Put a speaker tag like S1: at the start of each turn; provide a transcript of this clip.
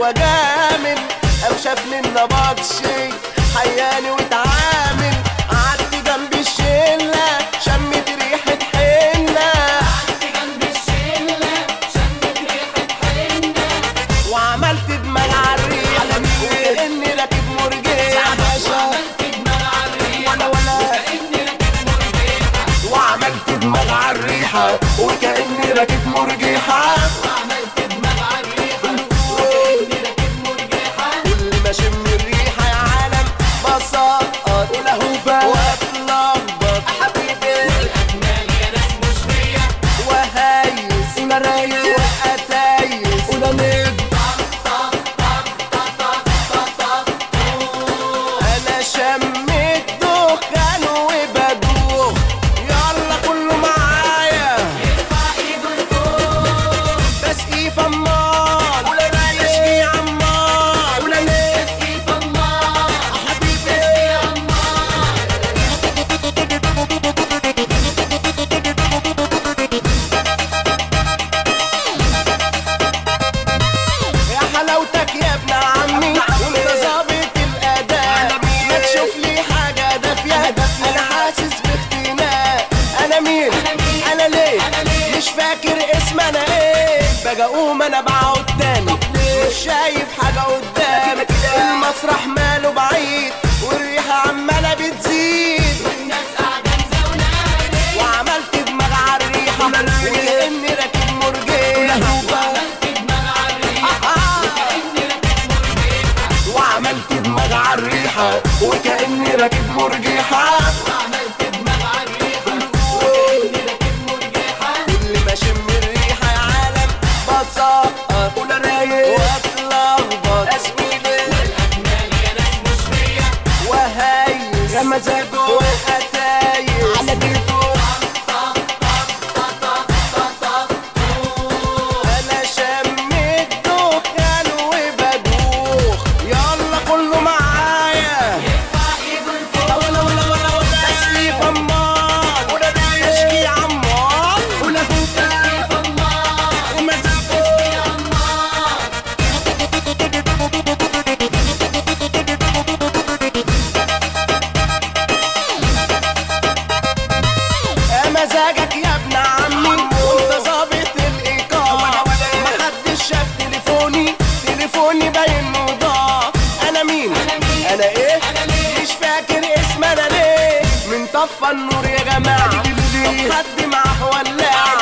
S1: واجامل، قام شافني النبطشي حياني واتعامل. قعدت جنب الشله شمت ريحه حنه، وعملت دماغ عالريحه وكأني راكب مرجيحه. وعملت دماغ عالريحه وكأني راكب مرجيحه. كل ما اشم الريحه يا عالم بسقط ولهوبه واتلخبط حبيبي،
S2: والاجمال يا ناس مش فيا،
S1: وهايس ورايق واتايس ونمد. انا شميت دخان وبدوخ، يلا كله معايا
S2: يرفع ايده لفوق،
S1: بسقي فمار تشقي عمار
S2: تسقي فمار،
S1: حبيبي.
S2: تسقي عمار.
S1: يا حلاوتك يا ابن عمي وانت ظابط الاداء، ما تشوف لي حاجه دافيه، انا حاسس باختناق. انا مين انا ليه مش فاكر اسم انا ايه، باجي اقوم انا بقعد تاني مش شايف حاجه قدامي. المسرح ماله بعيد والريحه عماله بتزيد،
S2: والناس قاعدة مزولاني،
S1: وعملت دماغ عالريحه وكأني راكب مرجيحه.
S2: وعملت دماغ عالريحة وكأني راكب مرجيحة،
S1: وعملت دماغ عالريحه وكأني راكب مرجيحه.
S2: وعملت دماغ عالريحة وكأني راكب مرجيحة.
S1: كل ما اشم الريحه يا عالم بسقط ولا رايق واتلخبط اسميلي،
S2: والاجمال يا ناس مش فيا،
S1: وهايس يا مزاجه واتايس على كيفه. انا شميت دخان وبدوخ، يلا كله معايا
S2: يرفع ايده لفوق،
S1: تسقي فمار تشقي عمار
S2: تسقي فمار، تسقي عمار.
S1: يا مزاجك يا ابن عمي وانت ظابط الايقاع، محدش شاف تليفوني باين انه ضاع. انا مين انا ايه مش فاكر اسم انا ليه، من طفى النور يا جماعه طب حد معاه ولاعه